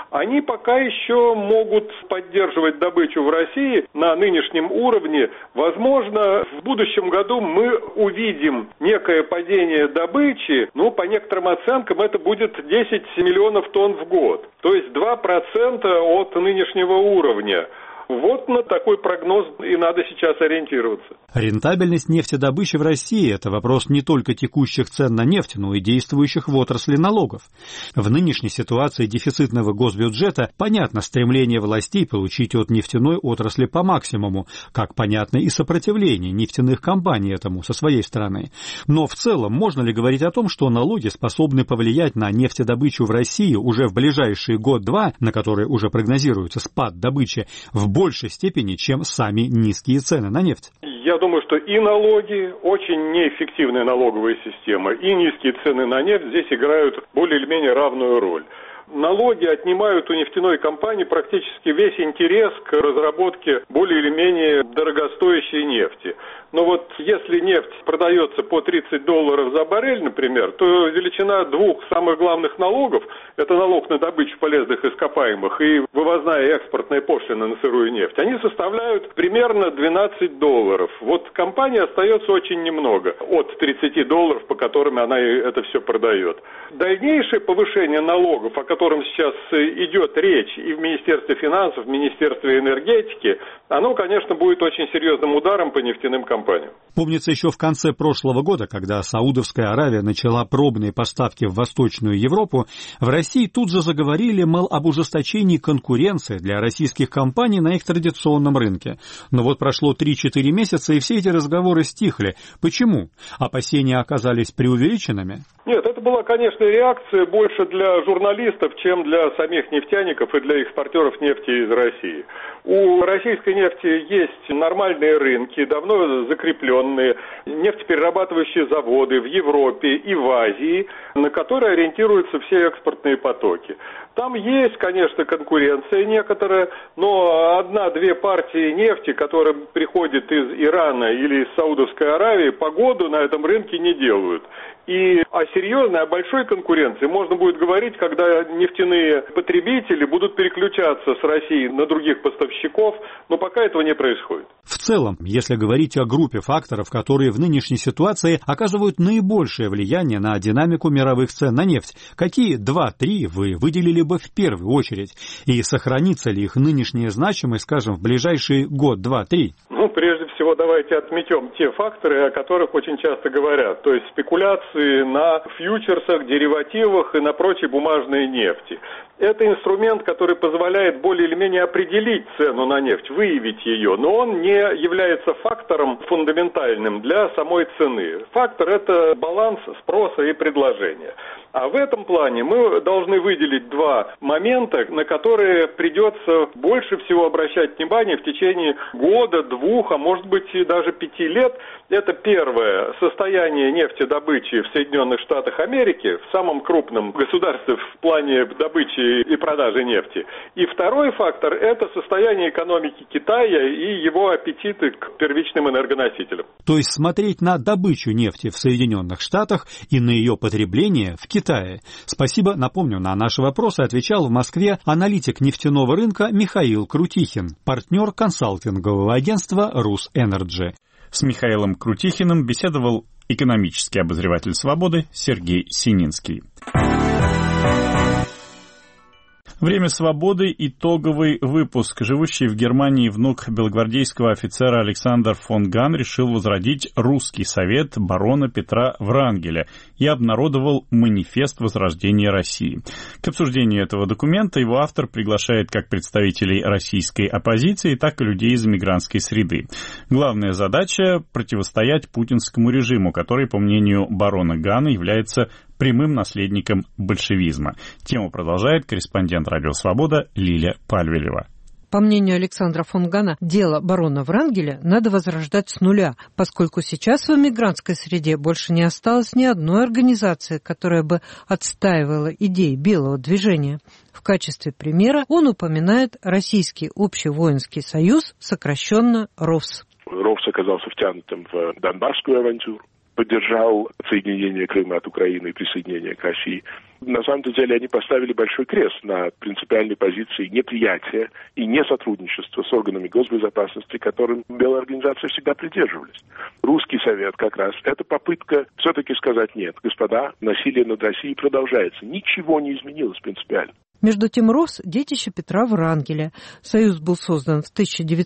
они пока еще могут поддерживать добычу в России на нынешнем уровне. Возможно, в будущем году мы увидим некое падение добычи, но по некоторым оценкам это будет 10 миллионов тонн в год, то есть 2% от нынешнего уровня. Вот на такой прогноз и надо сейчас ориентироваться. Рентабельность нефтедобычи в России – это вопрос не только текущих цен на нефть, но и действующих в отрасли налогов. В нынешней ситуации дефицитного госбюджета понятно стремление властей получить от нефтяной отрасли по максимуму, как понятно и сопротивление нефтяных компаний этому со своей стороны. Но в целом можно ли говорить о том, что налоги способны повлиять на нефтедобычу в России уже в ближайшие год-два, на которые уже прогнозируется спад добычи, в большей степени, чем сами низкие цены на нефть? Я думаю, что и налоги, очень неэффективная налоговая система, и низкие цены на нефть здесь играют более или менее равную роль. Налоги отнимают у нефтяной компании практически весь интерес к разработке более или менее дорогостоящей нефти. Но вот если нефть продается по $30 за баррель, например, то величина двух самых главных налогов – это налог на добычу полезных ископаемых и вывозная экспортная пошлина на сырую нефть – они составляют примерно $12. Вот компании остается очень немного от $30, по которым она это все продает. Дальнейшее повышение налогов, о котором сейчас идет речь и в Министерстве финансов, в Министерстве энергетики, оно, конечно, будет очень серьезным ударом по нефтяным компаниям. Помнится, еще в конце прошлого года, когда Саудовская Аравия начала пробные поставки в Восточную Европу, в России тут же заговорили, мол, об ужесточении конкуренции для российских компаний на их традиционном рынке. Но вот прошло 3-4 месяца, и все эти разговоры стихли. Почему? Опасения оказались преувеличенными? Нет, это была, конечно, реакция больше для журналистов, чем для самих нефтяников и для экспортеров нефти из России. У российской нефти есть нормальные рынки, давно закрепленные, нефтеперерабатывающие заводы в Европе и в Азии, на которые ориентируются все экспортные потоки. Там есть, конечно, конкуренция некоторая, но 1-2 партии нефти, которые приходят из Ирана или из Саудовской Аравии, погоду на этом рынке не делают. И о серьезной, о большой конкуренции можно будет говорить, когда нефтяные потребители будут переключаться с России на других поставщиков, но пока этого не происходит. В целом, если говорить о группе факторов, которые в нынешней ситуации оказывают наибольшее влияние на динамику мировых цен на нефть, какие 2-3 вы выделили бы в первую очередь? И сохранится ли их нынешняя значимость, скажем, в ближайшие год, 2-3? Прежде всего, давайте отметим те факторы, о которых очень часто говорят, то есть спекуляции на фьючерсах, деривативах и на прочей бумажной нефти. Это инструмент, который позволяет более или менее определить цену на нефть, выявить ее, но он не является фактором фундаментальным для самой цены. Фактор – это баланс спроса и предложения. А в этом плане мы должны выделить 2 момента, на которые придется больше всего обращать внимание в течение года, 2, а может быть и даже 5 лет. Это первое – состояние нефтедобычи в Соединенных Штатах Америки, в самом крупном государстве в плане добычи и продажи нефти. И второй фактор – это состояние экономики Китая и его аппетиты к первичным энергоносителям. То есть смотреть на добычу нефти в Соединенных Штатах и на ее потребление в Китае. Спасибо. Напомню, на наши вопросы отвечал в Москве аналитик нефтяного рынка Михаил Крутихин, партнер консалтингового агентства «Русэнерджи». С Михаилом Крутихиным беседовал экономический обозреватель «Свободы» Сергей Сининский. Время свободы. Итоговый выпуск. Живущий в Германии внук белогвардейского офицера Александр фон Ган решил возродить русский совет барона Петра Врангеля и обнародовал манифест возрождения России. К обсуждению этого документа его автор приглашает как представителей российской оппозиции, так и людей из эмигрантской среды. Главная задача – противостоять путинскому режиму, который, по мнению барона Гана, является прямым наследником большевизма. Тему продолжает корреспондент «Радио Свобода» Лилия Пальвелева. По мнению Александра фон Гана, дело барона Врангеля надо возрождать с нуля, поскольку сейчас в эмигрантской среде больше не осталось ни одной организации, которая бы отстаивала идеи белого движения. В качестве примера он упоминает Российский общевоинский союз, сокращенно РОВС. РОВС оказался втянутым в Донбасскую авантюру. поддержал отсоединение Крыма от Украины и присоединение к России. На самом деле они поставили большой крест на принципиальной позиции неприятия и несотрудничества с органами госбезопасности, которым белые организации всегда придерживались. Русский совет как раз — это попытка все-таки сказать: нет, господа, насилие над Россией продолжается. Ничего не изменилось принципиально. Между тем рос детище Петра Врангеля. Союз был создан в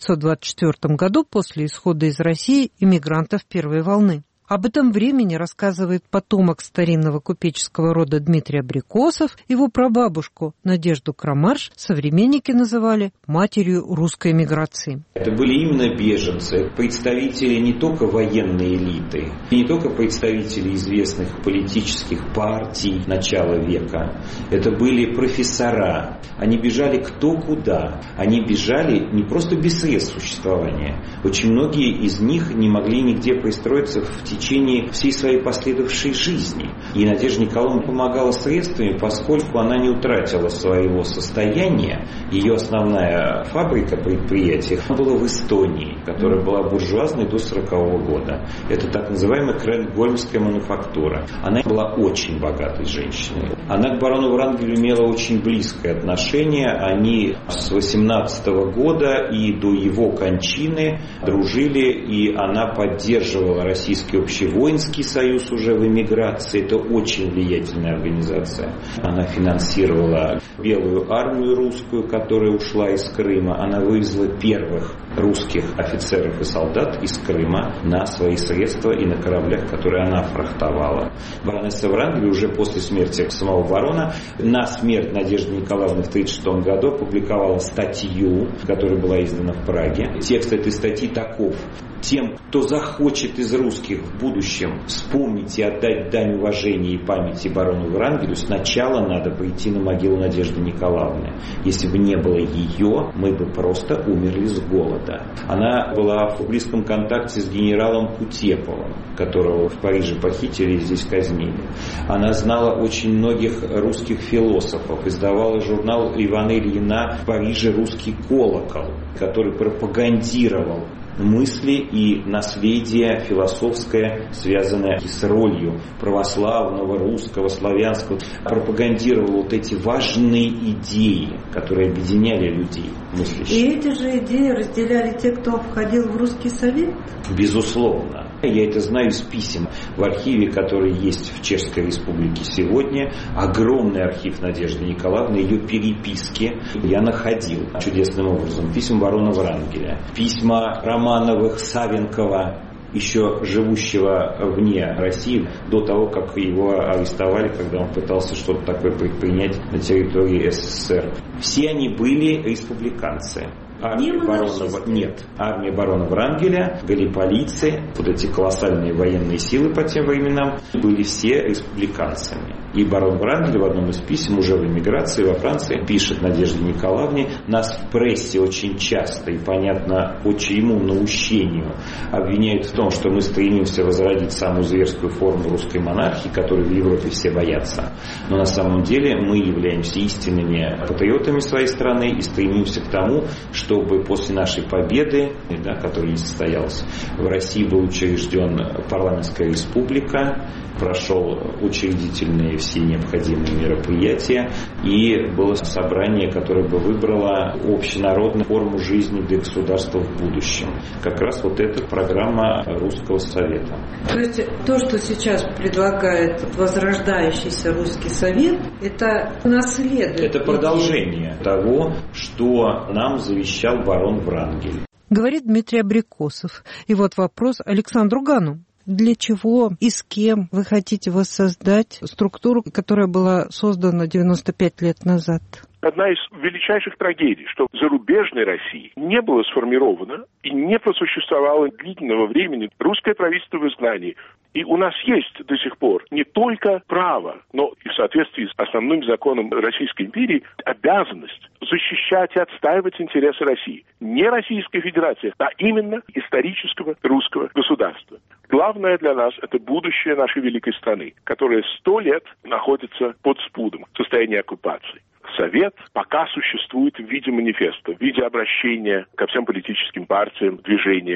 1924 году после исхода из России иммигрантов первой волны. Об этом времени рассказывает потомок старинного купеческого рода Дмитрий Абрикосов. Его прабабушку Надежду Крамарш современники называли матерью русской эмиграции. Это были именно беженцы, представители не только военной элиты, не только представители известных политических партий начала века. Это были профессора. Они бежали кто куда. Они бежали не просто без средств существования. Очень многие из них не могли нигде пристроиться в течение всей своей последовавшей жизни. И Надежда Николаевна помогала средствами, поскольку она не утратила своего состояния. Ее основная фабрика, предприятие, было в Эстонии, которая была буржуазной до 1940 года. Это так называемая Крейнгольмская мануфактура. Она была очень богатой женщиной. Она к барону Врангелю имела очень близкое отношение. Они с 18 года и до его кончины дружили, и она поддерживала Российский общевоинский союз уже в эмиграции. Это очень влиятельная организация. Она финансировала Белую армию русскую, которая ушла из Крыма. Она вывезла первых русских офицеров и солдат из Крыма на свои средства и на кораблях, которые она фрахтовала. Баронесса Врангель уже после смерти самого барона на смерть Надежды Николаевны в 1936 году опубликовала статью, которая была издана в Праге. Текст этой статьи таков: тем, кто захочет из русских в будущем вспомнить и отдать дань уважения и памяти барону Врангелю, сначала надо пойти на могилу Надежды Николаевны. Если бы не было ее, мы бы просто умерли с голода. Она была в близком контакте с генералом Кутеповым, которого в Париже похитили и здесь казнили. Она знала очень многих русских философов, издавала журнал Ивана Ильина в Париже «Русский колокол», который пропагандировал мысли и наследие философское, связанное с ролью православного, русского, славянского, пропагандировал вот эти важные идеи, которые объединяли людей мыслящих. И эти же идеи разделяли те, кто входил в Русский Совет? Безусловно. Я это знаю из писем в архиве, который есть в Чешской Республике сегодня. Огромный архив Надежды Николаевны, ее переписки я находил чудесным образом. Письма барона Врангеля, письма Романовых, Савенкова, еще живущего вне России, до того, как его арестовали, когда он пытался что-то такое предпринять на территории СССР. Все они были республиканцы. Армия барона Врангеля, галлиполийцы, вот эти колоссальные военные силы по тем временам, были все республиканцами. И барон Врангель в одном из писем уже в эмиграции во Франции пишет Надежде Николаевне: нас в прессе очень часто и, понятно, по чьему наущению обвиняют в том, что мы стремимся возродить самую зверскую форму русской монархии, которую в Европе все боятся. Но на самом деле мы являемся истинными патриотами своей страны и стремимся к тому, чтобы после нашей победы, которая не состоялась, в России был учрежден парламентская республика, прошел учредительные все необходимые мероприятия, и было собрание, которое бы выбрало общенародную форму жизни для государства в будущем. Как раз вот эта программа Русского Совета. То есть то, что сейчас предлагает возрождающийся Русский Совет, это наследует. Это продолжение того, что нам завещал барон Врангель. Говорит Дмитрий Абрикосов. И вот вопрос Александру Гану. Для чего и с кем вы хотите воссоздать структуру, которая была создана 95 лет назад? Одна из величайших трагедий, что в зарубежной России не было сформировано и не просуществовало длительного времени русское правительство в изгнании. И у нас есть до сих пор не только право, но и в соответствии с основным законом Российской империи обязанность защищать и отстаивать интересы России. Не Российской Федерации, а именно исторического русского государства. Главное для нас – это будущее нашей великой страны, которая 100 лет находится под спудом в состоянии оккупации. Совет пока существует в виде манифеста, в виде обращения ко всем политическим партиям, движениям,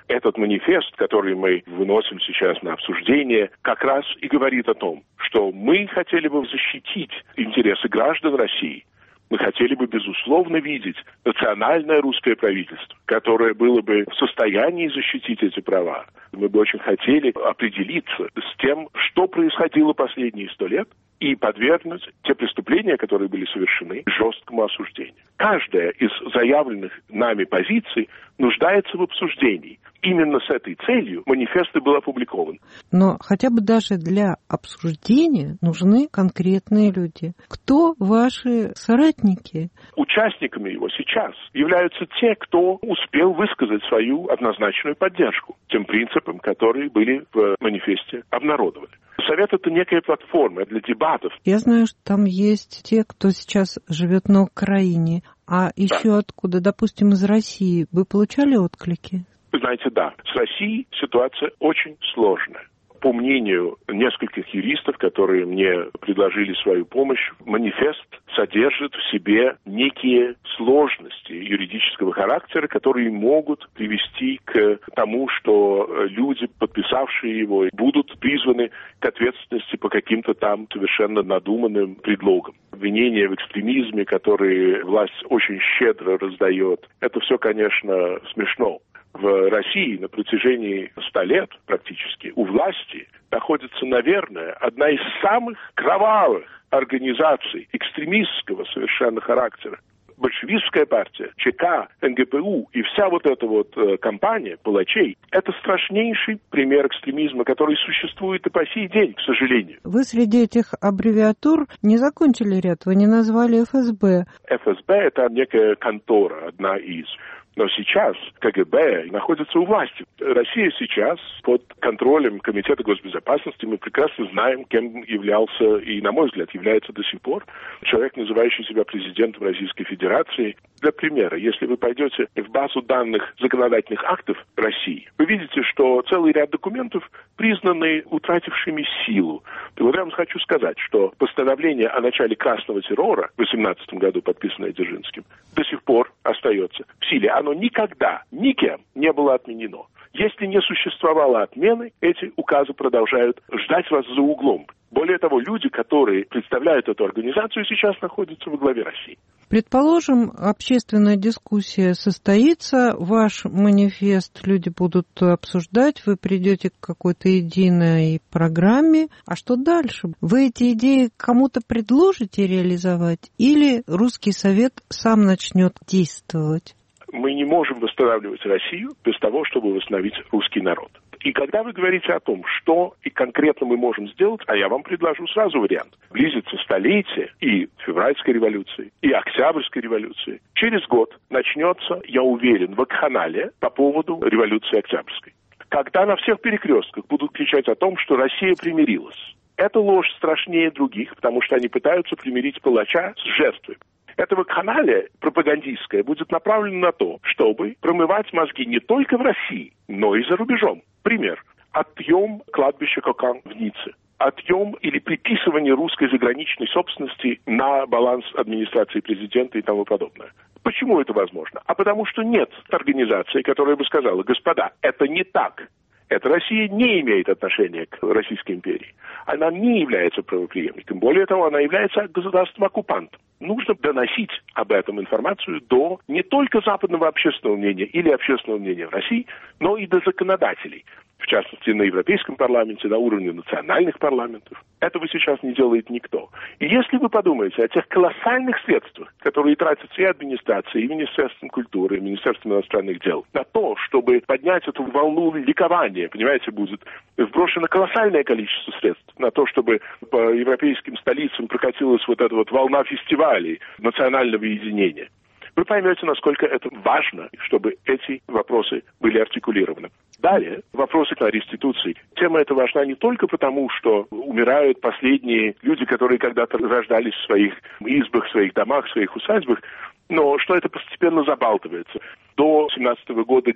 Этот манифест, который мы выносим сейчас на обсуждение, как раз и говорит о том, что мы хотели бы защитить интересы граждан России. Мы хотели бы, безусловно, видеть национальное русское правительство, которое было бы в состоянии защитить эти права. Мы бы очень хотели определиться с тем, что происходило последние 100 лет, и подвергнуть те преступления, которые были совершены, жесткому осуждению. Каждая из заявленных нами позиций нуждается в обсуждении. Именно с этой целью манифест и был опубликован. Но хотя бы даже для обсуждения нужны конкретные люди. Кто ваши соратники? Участниками его сейчас являются те, кто успел высказать свою однозначную поддержку тем принципам, которые были в манифесте обнародованы. Совет — это некая платформа для дебатов. Я знаю, что там есть те, кто сейчас живет на Украине, а еще откуда, допустим, из России. Вы получали отклики? Вы знаете, да. С Россией ситуация очень сложная. По мнению нескольких юристов, которые мне предложили свою помощь, манифест содержит в себе некие сложности юридического характера, которые могут привести к тому, что люди, подписавшие его, будут призваны к ответственности по каким-то там совершенно надуманным предлогам. Обвинения в экстремизме, которые власть очень щедро раздает, это все, конечно, смешно. В России на протяжении 100 лет практически у власти находится, наверное, одна из самых кровавых организаций экстремистского совершенно характера. Большевистская партия, ЧК, НГПУ и вся вот эта вот компания палачей – это страшнейший пример экстремизма, который существует и по сей день, к сожалению. Вы среди этих аббревиатур не закончили ряд, вы не назвали ФСБ. ФСБ – это некая контора, одна из. Но сейчас КГБ находится у власти. Россия сейчас под контролем Комитета госбезопасности. Мы прекрасно знаем, кем являлся и, на мой взгляд, является до сих пор человек, называющий себя президентом Российской Федерации. Для примера, если вы пойдете в базу данных законодательных актов России, вы видите, что целый ряд документов признаны утратившими силу. И вот я вам хочу сказать, что постановление о начале красного террора в 2018 году, подписанное Дзержинским, до сих пор остается в силе. Оно никогда никем не было отменено. Если не существовало отмены, эти указы продолжают ждать вас за углом. Более того, люди, которые представляют эту организацию, сейчас находятся во главе России. Предположим, общественная дискуссия состоится, ваш манифест люди будут обсуждать, вы придете к какой-то единой программе. А что дальше? Вы эти идеи кому-то предложите реализовать или Русский Совет сам начнет действовать? Мы не можем восстанавливать Россию без того, чтобы восстановить русский народ. И когда вы говорите о том, что и конкретно мы можем сделать, а я вам предложу сразу вариант. Близится столетие и февральской революции, и октябрьской революции. Через год начнется, я уверен, вакханалия по поводу революции октябрьской. Когда на всех перекрестках будут кричать о том, что Россия примирилась. Эта ложь страшнее других, потому что они пытаются примирить палача с жертвой. Эта вакханалия пропагандистская будет направлена на то, чтобы промывать мозги не только в России, но и за рубежом. Пример. Отъем кладбища Кокан в Ницце. Отъем или приписывание русской заграничной собственности на баланс администрации президента и тому подобное. Почему это возможно? А потому что нет организации, которая бы сказала: господа, это не так. Эта Россия не имеет отношения к Российской империи. Она не является правопреемником. Более того, она является государством-оккупантом. Нужно доносить об этом информацию до не только западного общественного мнения или общественного мнения в России, но и до законодателей. В частности, на Европейском парламенте, на уровне национальных парламентов. Этого сейчас не делает никто. И если вы подумаете о тех колоссальных средствах, которые тратятся и администрацией, и Министерством культуры, и Министерством иностранных дел, на то, чтобы поднять эту волну ликования, понимаете, будет вброшено колоссальное количество средств на то, чтобы по европейским столицам прокатилась вот эта вот волна фестивалей национального единения. Вы поймете, насколько это важно, чтобы эти вопросы были артикулированы. Далее, вопросы о реституции. Тема эта важна не только потому, что умирают последние люди, которые когда-то рождались в своих избах, в своих домах, в своих усадьбах, но что это постепенно забалтывается. До 1917 года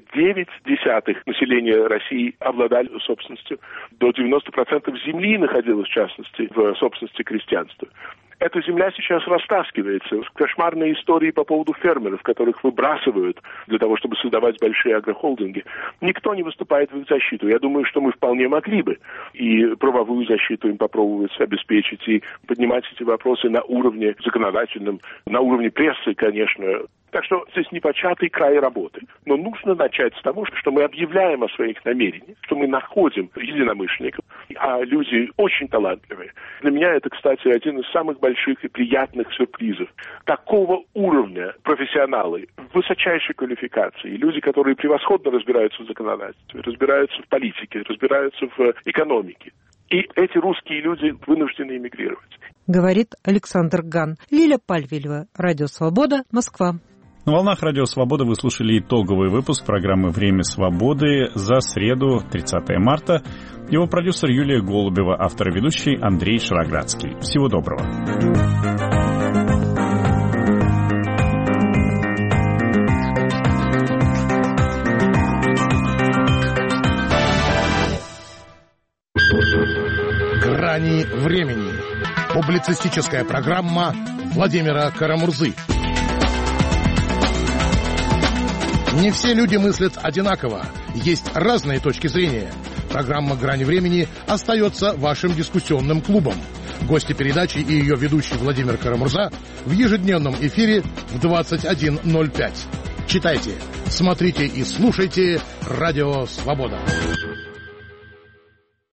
9/10 населения России обладали собственностью. До 90% земли находилось, в частности, в собственности крестьянства. Эта земля сейчас растаскивается. Кошмарные истории по поводу фермеров, которых выбрасывают для того, чтобы создавать большие агрохолдинги. Никто не выступает в их защиту. Я думаю, что мы вполне могли бы и правовую защиту им попробовать обеспечить, и поднимать эти вопросы на уровне законодательном, на уровне прессы, конечно. Так что здесь непочатый край работы. Но нужно начать с того, что мы объявляем о своих намерениях, что мы находим единомышленников, а люди очень талантливые. Для меня это, кстати, один из самых больших и приятных сюрпризов. Такого уровня профессионалы, высочайшей квалификации, люди, которые превосходно разбираются в законодательстве, разбираются в политике, разбираются в экономике. И эти русские люди вынуждены эмигрировать. Говорит Александр Ган. Лиля Пальвелева, Радио Свобода, Москва. На волнах Радио Свобода вы слушали итоговый выпуск программы «Время свободы» за среду, 30 марта. Его продюсер Юлия Голубева, автор и ведущий Андрей Шароградский. Всего доброго. «Грани времени». Публицистическая программа Владимира Карамурзы. Не все люди мыслят одинаково. Есть разные точки зрения. Программа «Грани времени» остается вашим дискуссионным клубом. Гости передачи и ее ведущий Владимир Карамурза в ежедневном эфире в 21:05. Читайте, смотрите и слушайте «Радио Свобода».